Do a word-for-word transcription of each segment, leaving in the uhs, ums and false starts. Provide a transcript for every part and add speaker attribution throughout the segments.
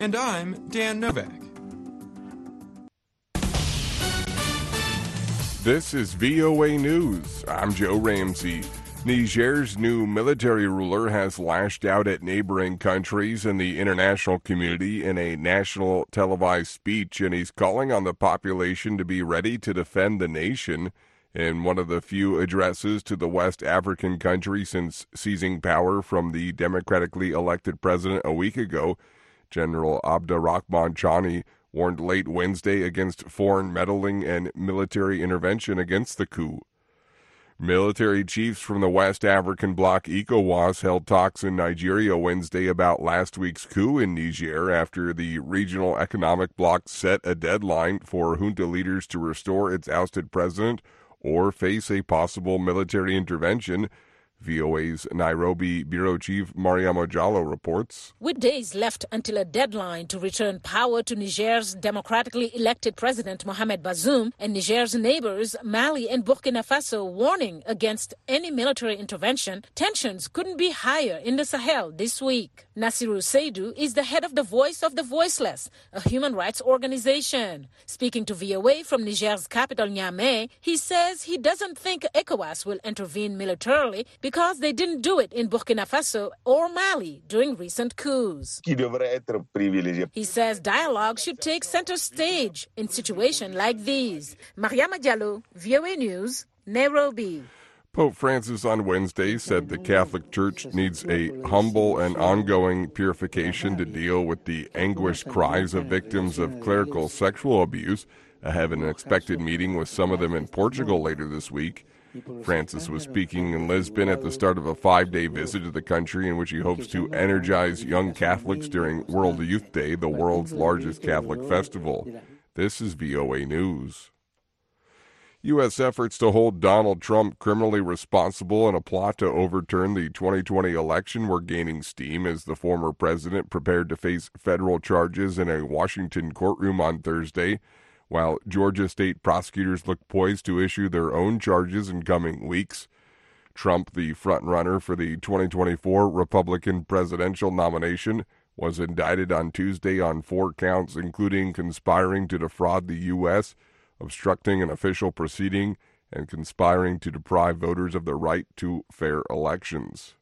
Speaker 1: And I'm Dan Novak.
Speaker 2: This is V O A News. I'm Joe Ramsey. Niger's new military ruler has lashed out at neighboring countries and the international community in a national televised speech, and he's calling on the population to be ready to defend the nation. In one of the few addresses to the West African country since seizing power from the democratically elected president a week ago, General Abdurrahman Chani warned late Wednesday against foreign meddling and military intervention against the coup. Military chiefs from the West African bloc ECOWAS held talks in Nigeria Wednesday about last week's coup in Niger after the regional economic bloc set a deadline for junta leaders to restore its ousted president or face a possible military intervention. V O A's Nairobi bureau chief Mariama Jallo reports.
Speaker 3: With days left until a deadline to return power to Niger's democratically elected president Mohamed Bazoum and Niger's neighbors Mali and Burkina Faso warning against any military intervention, tensions couldn't be higher in the Sahel this week. Nasiru Seydou is the head of the Voice of the Voiceless, a human rights organization. Speaking to V O A from Niger's capital Niamey, he says he doesn't think ECOWAS will intervene militarily because they didn't do it in Burkina Faso or Mali during recent coups. He says dialogue should take center stage in situations like these. Mariama Jallo, V O A News, Nairobi.
Speaker 2: Pope Francis on Wednesday said the Catholic Church needs a humble and ongoing purification to deal with the anguished cries of victims of clerical sexual abuse, ahead of an expected meeting with some of them in Portugal later this week. Francis was speaking in Lisbon at the start of a five-day visit to the country in which he hopes to energize young Catholics during World Youth Day, the world's largest Catholic festival. This is V O A News. U S efforts to hold Donald Trump criminally responsible in a plot to overturn the twenty twenty election were gaining steam as the former president prepared to face federal charges in a Washington courtroom on Thursday, while Georgia state prosecutors look poised to issue their own charges in coming weeks. Trump, the frontrunner for the twenty twenty-four Republican presidential nomination, was indicted on Tuesday on four counts, including conspiring to defraud the U S, obstructing an official proceeding, and conspiring to deprive voters of the right to fair elections.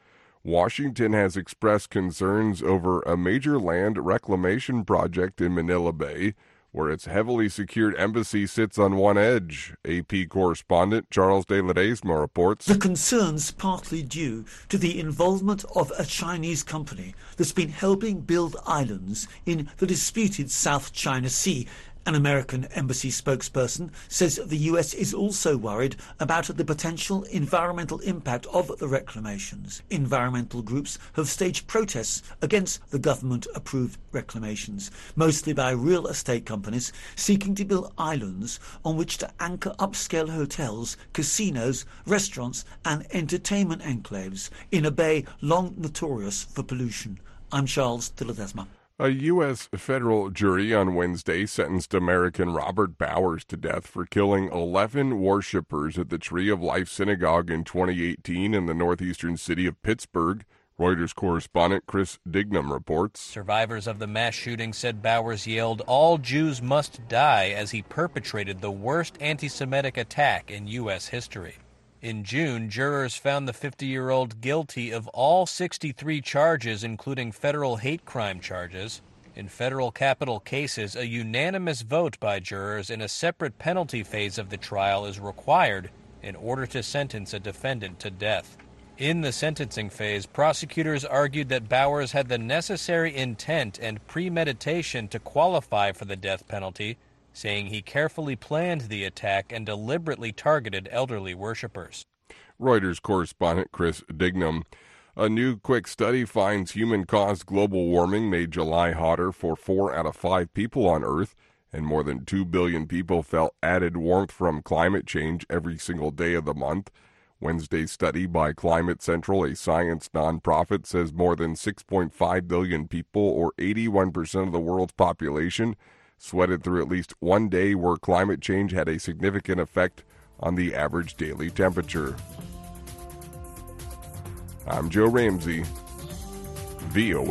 Speaker 2: Washington has expressed concerns over a major land reclamation project in Manila Bay, where its heavily secured embassy sits on one edge. A P correspondent Charles de Ledesma reports.
Speaker 4: The concerns partly due to the involvement of a Chinese company that's been helping build islands in the disputed South China Sea. An American embassy spokesperson says the U S is also worried about the potential environmental impact of the reclamations. Environmental groups have staged protests against the government-approved reclamations, mostly by real estate companies seeking to build islands on which to anchor upscale hotels, casinos, restaurants and entertainment enclaves in a bay long notorious for pollution. I'm Charles de Ledesma.
Speaker 2: A U S federal jury on Wednesday sentenced American Robert Bowers to death for killing eleven worshipers at the Tree of Life Synagogue in twenty eighteen in the northeastern city of Pittsburgh. Reuters correspondent Chris Dignam reports.
Speaker 5: Survivors of the mass shooting said Bowers yelled, "All Jews must die," as he perpetrated the worst anti-Semitic attack in U S history. In June, jurors found the fifty-year-old guilty of all sixty-three charges, including federal hate crime charges. In federal capital cases, a unanimous vote by jurors in a separate penalty phase of the trial is required in order to sentence a defendant to death. In the sentencing phase, prosecutors argued that Bowers had the necessary intent and premeditation to qualify for the death penalty, saying he carefully planned the attack and deliberately targeted elderly worshipers.
Speaker 2: Reuters correspondent Chris Dignam. A new quick study finds human-caused global warming made July hotter for four out of five people on Earth, and more than two billion people felt added warmth from climate change every single day of the month. Wednesday's study by Climate Central, a science nonprofit, says more than six point five billion people, or eighty-one percent of the world's population, sweated through at least one day where climate change had a significant effect on the average daily temperature. I'm Joe Ramsey, V O A.